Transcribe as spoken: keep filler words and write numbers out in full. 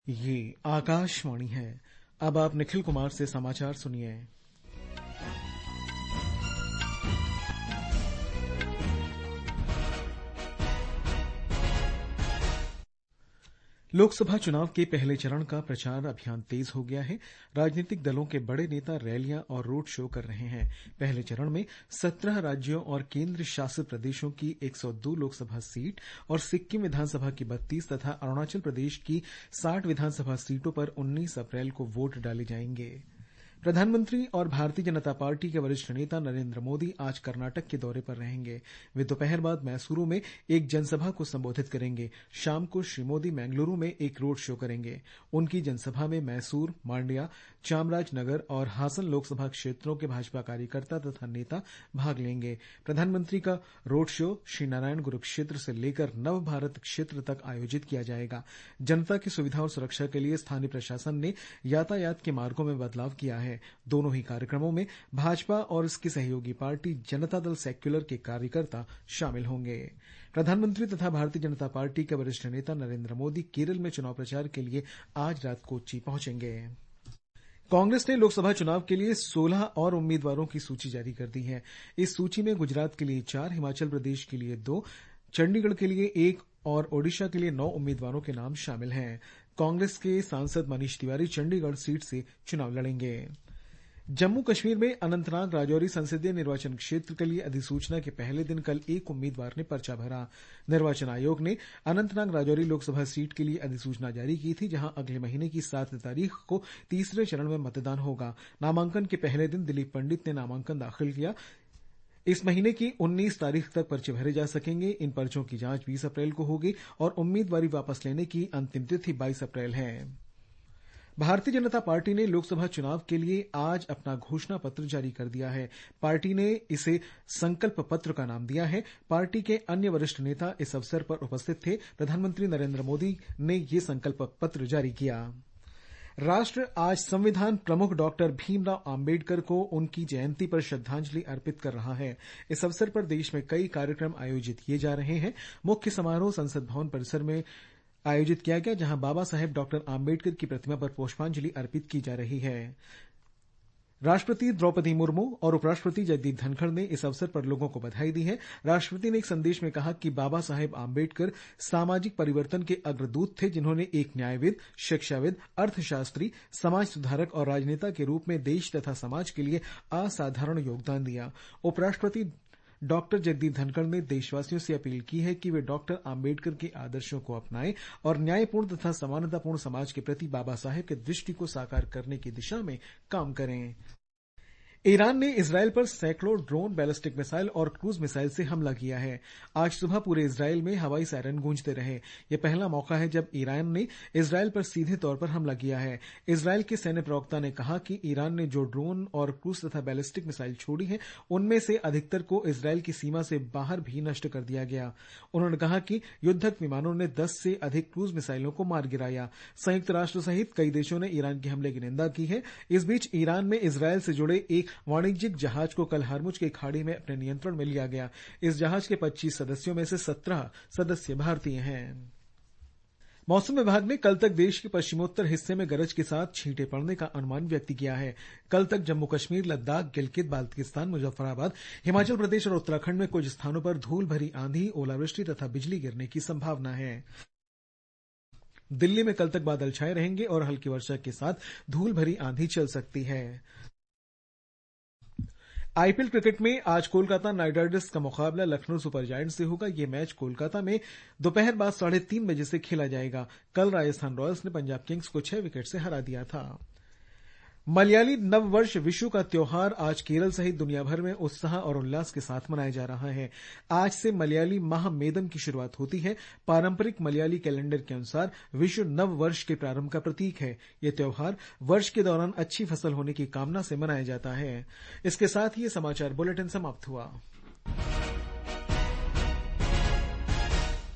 ये आकाशवाणी है। अब आप निखिल कुमार से समाचार सुनिए। लोकसभा चुनाव के पहले चरण का प्रचार अभियान तेज हो गया है। राजनीतिक दलों के बड़े नेता रैलियां और रोड शो कर रहे हैं। पहले चरण में सत्रह राज्यों और केंद्र शासित प्रदेशों की एक सौ दो लोकसभा सीट और सिक्किम विधानसभा की बत्तीस तथा अरुणाचल प्रदेश की साठ विधानसभा सीटों पर उन्नीस अप्रैल को वोट डाले जाएंगे। प्रधानमंत्री और भारतीय जनता पार्टी के वरिष्ठ नेता नरेंद्र मोदी आज कर्नाटक के दौरे पर रहेंगे। वे दोपहर बाद मैसूरू में एक जनसभा को संबोधित करेंगे। शाम को श्री मोदी मैंगलुरु में एक रोड शो करेंगे। उनकी जनसभा में मैसूर, मांड्या, चामराजनगर और हासन लोकसभा क्षेत्रों के भाजपा कार्यकर्ता तथा नेता भाग लेंगे। प्रधानमंत्री का रोड शो श्रीनारायण गुरु क्षेत्र से लेकर नव भारत क्षेत्र तक आयोजित किया जाएगा। जनता की सुविधा और सुरक्षा के लिए स्थानीय प्रशासन ने यातायात के मार्गों में बदलाव किया है। दोनों ही कार्यक्रमों में भाजपा और इसकी सहयोगी पार्टी जनता दल सेक्युलर के कार्यकर्ता शामिल होंगे। प्रधानमंत्री तथा भारतीय जनता पार्टी के वरिष्ठ नेता नरेंद्र मोदी केरल में चुनाव प्रचार के लिए आज रात कोच्चि पहुंचेंगे। कांग्रेस ने लोकसभा चुनाव के लिए सोलह और उम्मीदवारों की सूची जारी कर दी है। इस सूची में गुजरात के लिए चार, हिमाचल प्रदेश के लिए दो, चंडीगढ़ के लिए एक और ओडिशा के लिए नौ उम्मीदवारों के नाम शामिल हैं। कांग्रेस के सांसद मनीष तिवारी चंडीगढ़ सीट से चुनाव लड़ेंगे। जम्मू कश्मीर में अनंतनाग राजौरी संसदीय निर्वाचन क्षेत्र के लिए अधिसूचना के पहले दिन कल एक उम्मीदवार ने पर्चा भरा। निर्वाचन आयोग ने अनंतनाग राजौरी लोकसभा सीट के लिए अधिसूचना जारी की थी, जहां अगले महीने की सात तारीख को तीसरे चरण में मतदान होगा। नामांकन के पहले दिन दिलीप पंडित ने नामांकन दाखिल किया। इस महीने की उन्नीस तारीख तक पर्चे भरे जा सकेंगे। इन पर्चों की जांच बीस अप्रैल को होगी और उम्मीदवारी वापस लेने की अंतिम तिथि बाईस अप्रैल है। भारतीय जनता पार्टी ने लोकसभा चुनाव के लिए आज अपना घोषणा पत्र जारी कर दिया है। पार्टी ने इसे संकल्प पत्र का नाम दिया है। पार्टी के अन्य वरिष्ठ नेता इस अवसर पर उपस्थित थे। प्रधानमंत्री नरेंद्र मोदी ने ये संकल्प पत्र जारी किया। राष्ट्र आज संविधान प्रमुख डॉक्टर भीमराव आंबेडकर को उनकी जयंती पर श्रद्धांजलि अर्पित कर रहा है। इस अवसर पर देश में कई कार्यक्रम आयोजित किए जा रहे हैं। मुख्य समारोह संसद भवन परिसर में आयोजित किया गया, जहां बाबा साहेब डॉक्टर आंबेडकर की प्रतिमा पर पुष्पांजलि अर्पित की जा रही है। राष्ट्रपति द्रौपदी मुर्मू और उपराष्ट्रपति जगदीप धनखड़ ने इस अवसर पर लोगों को बधाई दी है। राष्ट्रपति ने एक संदेश में कहा कि बाबा साहेब आंबेडकर सामाजिक परिवर्तन के अग्रदूत थे, जिन्होंने एक न्यायविद, शिक्षाविद, अर्थशास्त्री, समाज सुधारक और राजनेता के रूप में देश तथा समाज के लिए असाधारण योगदान दिया। उपराष्ट्रपति डॉक्टर जगदीप धनखड़ ने देशवासियों से अपील की है कि वे डॉक्टर आंबेडकर के आदर्शों को अपनाएं और न्यायपूर्ण तथा समानतापूर्ण समाज के प्रति बाबा साहेब के दृष्टि को साकार करने की दिशा में काम करें। ईरान ने इजरायल पर सैकड़ों ड्रोन, बैलिस्टिक मिसाइल और क्रूज मिसाइल से हमला किया है। आज सुबह पूरे इजरायल में हवाई सायरन गूंजते रहे। यह पहला मौका है जब ईरान ने इजरायल पर सीधे तौर पर हमला किया है। इजरायल के सैन्य प्रवक्ता ने कहा कि ईरान ने जो ड्रोन और क्रूज तथा बैलिस्टिक मिसाइल छोड़ी हैं, उनमें से अधिकतर को इजरायल की सीमा से बाहर भी नष्ट कर दिया गया। उन्होंने कहा कि युद्धक विमानों ने दस से अधिक क्रूज मिसाइलों को मार गिराया। संयुक्त राष्ट्र सहित कई देशों ने ईरान के हमले की निंदा की है। इस बीच ईरान में इजरायल से जुड़े एक वाणिज्यिक जहाज को कल हरमुज की खाड़ी में अपने नियंत्रण में लिया गया। इस जहाज के पच्चीस सदस्यों में से सत्रह सदस्य भारतीय हैं। मौसम विभाग ने कल तक देश के पश्चिमोत्तर हिस्से में गरज के साथ छींटे पड़ने का अनुमान व्यक्त किया है। कल तक जम्मू कश्मीर, लद्दाख, गिलगित बाल्तिस्तान, मुजफ्फराबाद, हिमाचल प्रदेश और उत्तराखंड में कुछ स्थानों पर धूल भरी आंधी, ओलावृष्टि तथा बिजली गिरने की संभावना है। दिल्ली में कल तक बादल छाए रहेंगे और हल्की वर्षा के साथ धूल भरी आंधी चल सकती है। आईपीएल क्रिकेट में आज कोलकाता नाइट राइडर्स का मुकाबला लखनऊ सुपर जायंट्स से होगा। यह मैच कोलकाता में दोपहर बाद साढ़े तीन बजे से खेला जाएगा। कल राजस्थान रॉयल्स ने पंजाब किंग्स को छह विकेट से हरा दिया था। मलयाली नववर्ष विशु का त्योहार आज केरल सहित दुनिया भर में उत्साह और उल्लास के साथ मनाया जा रहा है। आज से मलयाली माह मेदम की शुरुआत होती है। पारंपरिक मलयाली कैलेंडर के अनुसार विशु नव वर्ष के प्रारंभ का प्रतीक है। यह त्योहार वर्ष के दौरान अच्छी फसल होने की कामना से मनाया जाता है। इसके साथ ही ये समाचार बुलेटिन समाप्त हुआ।